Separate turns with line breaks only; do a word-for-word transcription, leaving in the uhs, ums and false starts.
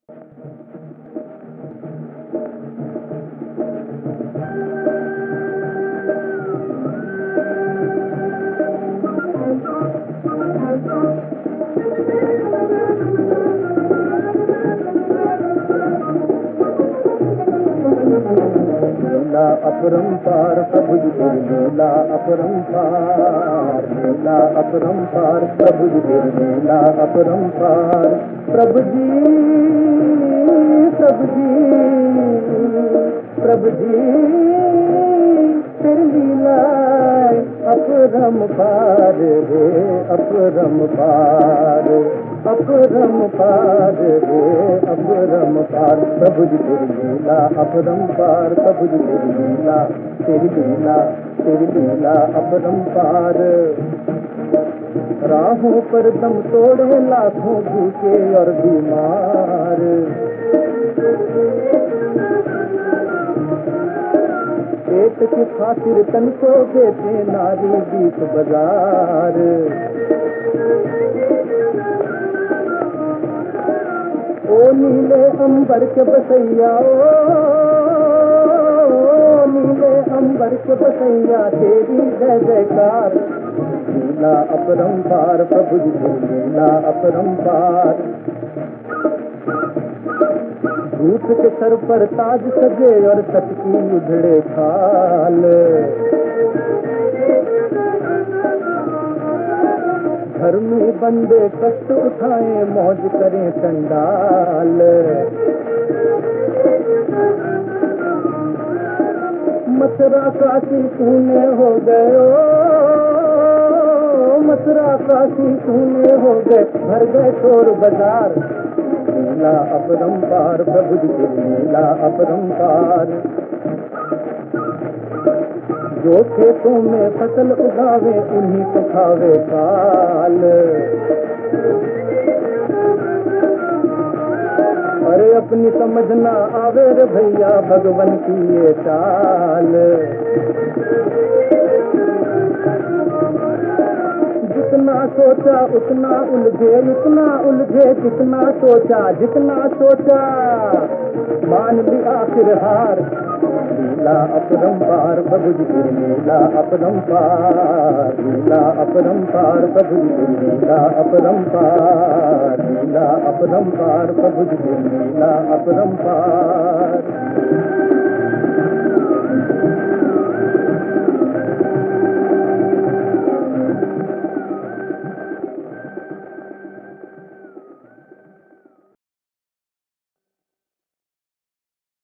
लीला अपरंपार प्रभु जी तेरी लीला अपरंपार, लीला अपरंपार प्रभु जी तेरी लीला अपरंपार। प्रभु जी प्रभु जी प्रभु जी तेरी लीला अपरंपार रे अपरंपार, अपरंपार रे अपरंपार। प्रभु जी तेरी लीला अपरंपार, प्रभु जी तेरी लीला तेरी लीला तेरी लीला अपरंपार। राहों पर दम तोड़े लाखों भूखे और बीमार, पेट की खातिर तन को देते नारी बीच बाजार। ओ नीले अंबर के बसैया, ओ नीले अंबर के बसैया तेरी जय जयकार। लीला अपरंपार प्रभु जी लीला अपरंपार। झूठ के सर पर ताज सजे और सच की उधड़े खाल, घर में बंदे कष्ट उठाए मौज करें चंडाल। मथुरा काशी तूने हो गए, मथुरा काशी तूने हो गए, भर गए चोर बाजार। लीला अपरंपार प्रभु जी लीला अपरंपार। जो खेतों में फसल उगावे उन्हीं को खावे काल। अरे अपनी समझ ना आवे रे भैया भगवान की ये चाल। जितना सोचा उतना उलझे, उतना उलझे जितना सोचा, जितना सोचा मान ली आखिर हार। लीला अपरंपार प्रभु जी तेरी लीला अपरंपार, लीला अपरंपार प्रभु जी तेरी लीला अपरंपार, लीला अपरंपार प्रभु जी तेरी लीला अपरंपार।